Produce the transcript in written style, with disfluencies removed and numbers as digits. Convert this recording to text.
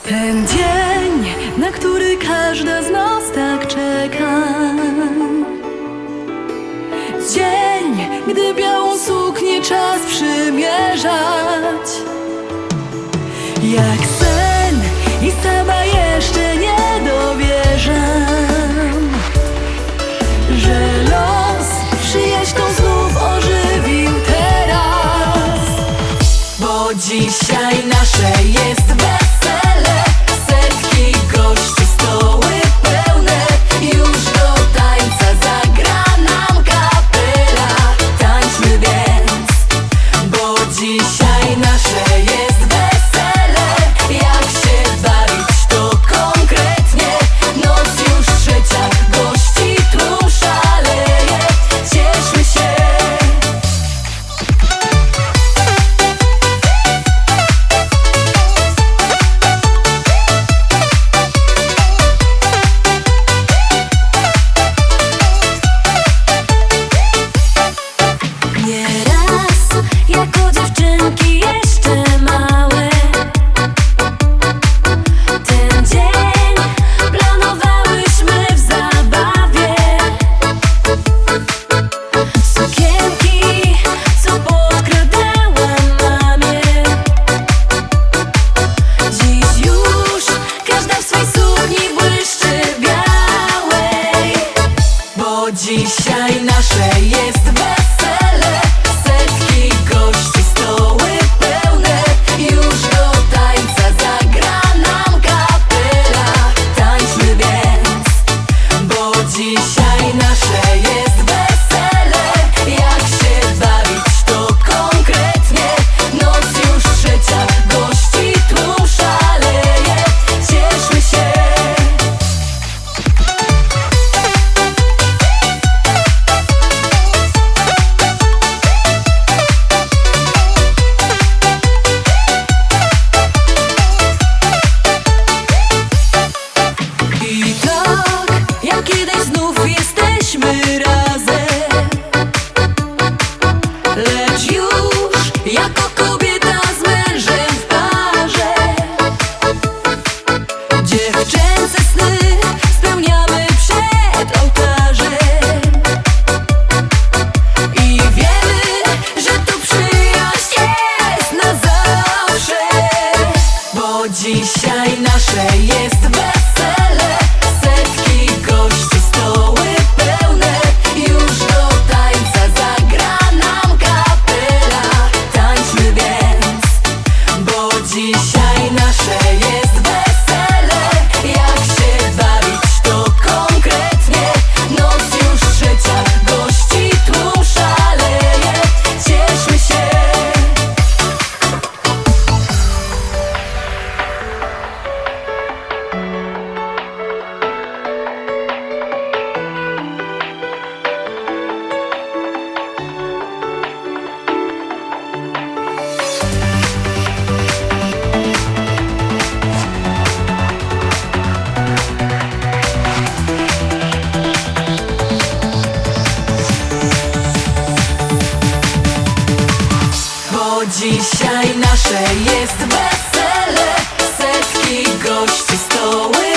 Ten dzień, na który każda z nas tak czeka. Dzień, gdy białą suknię czas przymierzać. Jak sen i sama jeszcze nie dowierzam, że los przyjaźń tą znów ożywił teraz. Bo dzisiaj nasze jest wesele, setki gości, stoły pełne. Już do tańca zagra nam kapela. Tańczmy więc, bo dzisiaj nasze jest wesele. Jak się bawić to konkretnie? Noc już trzecia, gości tłum szaleje. Cieszmy się. Nieraz jako dziewczynki jeszcze małe ten dzień planowałyśmy w zabawie. Sukienki, co podkradałam mamie. Dziś już każda w swej sukni błyszczy białej. Bo dzisiaj nasze jest wesele, setki gości, stoły pełne. Już do tańca zagra nam kapela. Tańczmy więc, bo dzisiaj nasze jest wesele. Jak się bawić to konkretnie? Noc już trzecia, gości tłum szaleje. Cieszmy się. I tak, jak kiedyś znów jesteśmy razem, lecz już jako kobieta z mężem w parze. Dziewczęce sny spełniamy przed ołtarzem. I wiemy, że tu przyjaźń jest na zawsze. Bo dzisiaj nasze jest wesele, setki gości, stoły pełne. Już do tańca zagra nam kapela. Tańczmy więc, bo dzisiaj nasze jest wesele. Jak się bawić to konkretnie? Noc już trzecia, gości tłum szaleje. Cieszmy się. Bo dzisiaj nasze jest wesele, setki gości, stoły